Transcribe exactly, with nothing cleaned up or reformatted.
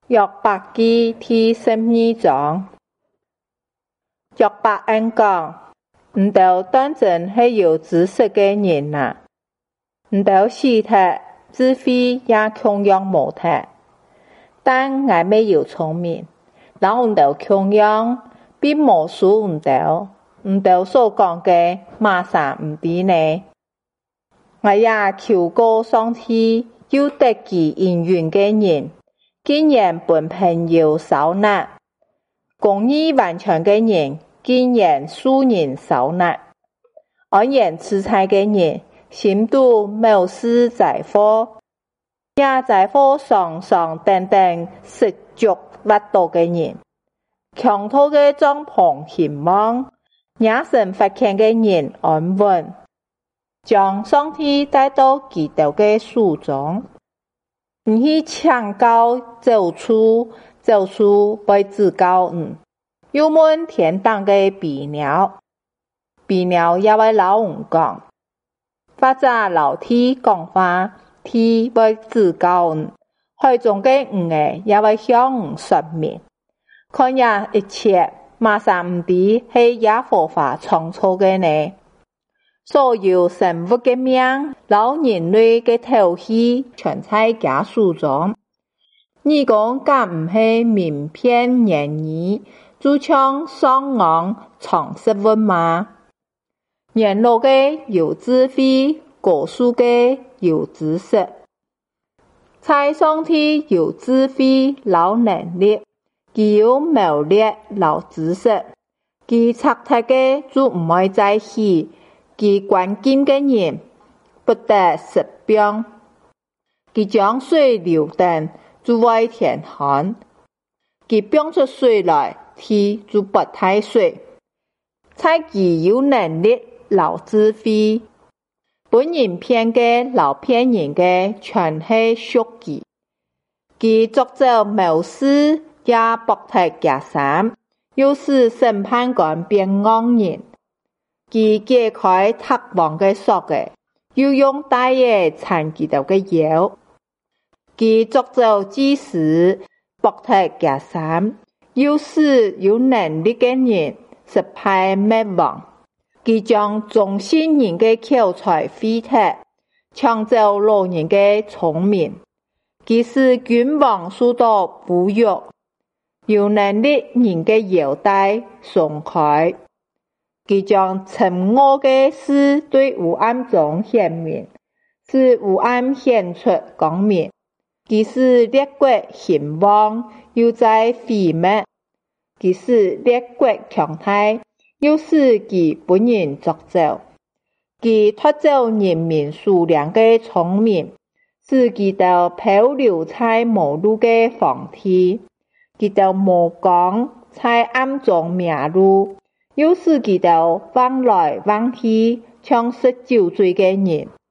約伯記第十二章，約伯恩講，唔到當真係有知識嘅人啊，唔到識得智慧也窮樣無得，但我沒有聰明，讓唔到窮樣並無數唔到，唔到所講嘅馬上唔知呢。我也求過上帝有得其應允嘅人，竟然本朋友受難，公義完全嘅人，竟然恕人受難，安然自在嘅人，心度無事在火，也在火上上等等食足挖到嘅人，強土嘅帳篷興旺，也神發現嘅人安穩，將上帝帶到基督嘅手中。唔去搶高走出走出被自高嗯，又問天當嘅飛鳥，飛鳥也會老唔講，或者老天講話，天被自高嗯，海中嘅魚兒也會向唔說明，看呀一切馬上唔知係耶和華創造嘅呢。所有生物嘅命，老人類嘅頭緒，全在家手中。你講敢唔係名片言語，就像上岸藏食物嗎？年老嘅有智慧，過數嘅有知識。在上帝有智慧，老能力，佢有謀略，老知識。佢測睇嘅就唔會在起。其關鍵嘅人不得失病，其將水流等就會天旱，其병出水來，天就不太水。在其有能力老智慧，本人騙嘅老騙人嘅全係屬其。其作者謀事也博得假善，又使審判官變惡人。其解開拓網嘅鎖嘅，又用大嘢纏基督嘅腰。其作做祭司，博得假善，又使有能力嘅人失敗滅亡。其將忠心人嘅口才廢脫，搶走老人嘅聰明。其使君王受到侮辱，有能力人嘅腰帶鬆開。佢將沉惡嘅事對幽暗中顯明，使幽暗顯出光明。佢使列國興旺，又在毀滅；佢使列國強大，又使佢本人作走。佢奪走人民數量嘅聰明，使佢哋漂流在無路嘅荒地。佢哋無光在暗中迷路。又使佢哋往來往去，像食酒醉嘅人。